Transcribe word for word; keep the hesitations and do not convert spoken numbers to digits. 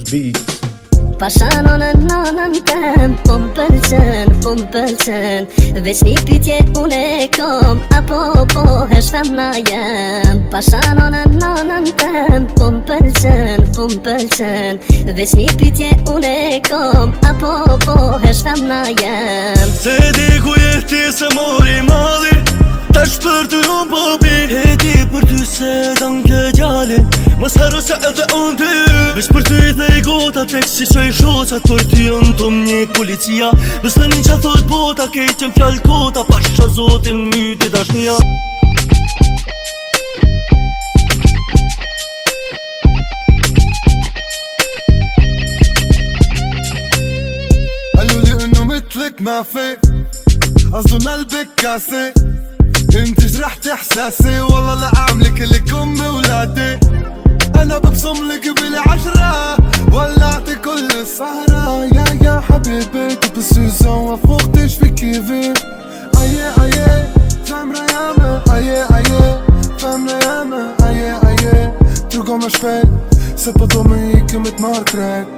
beat. Pasha nonën nonën tem, po m'pëlqen, po m'pëlqen. Veç një pytje unë e kom, apo po hesh femna jem. Pasha nonën nonën tem, po m'pëlqen, po m'pëlqen. Veç një pytje unë e kom, apo po hesh femna jem. Se di ku je ti se mori mali, tash për ty unë po pi. E di për ty se dan ke gjallin, mos harro se edhe unë ty. Vesh për ty i thej gota tek si qoj shoqat, për ty unë të një policia. Besë një qa thot bota, kejt jem fjall kota, pasha zotin myti dashnia. قالوا لي انه مثلك ما في، اظن قلبك كاسي، انت جرحت احساسي، والله لا اعملك لك امي ولادي. انا ببصم لك بالعشرة، ولعت كل السهرة. يا يا حبيبي تبقى سوزان وفوقتش في كيفي. ايه ايه femra jame, aje aje femra jame, aje aje. Trugo me shpejt, se po do me i këmit marrë krejt.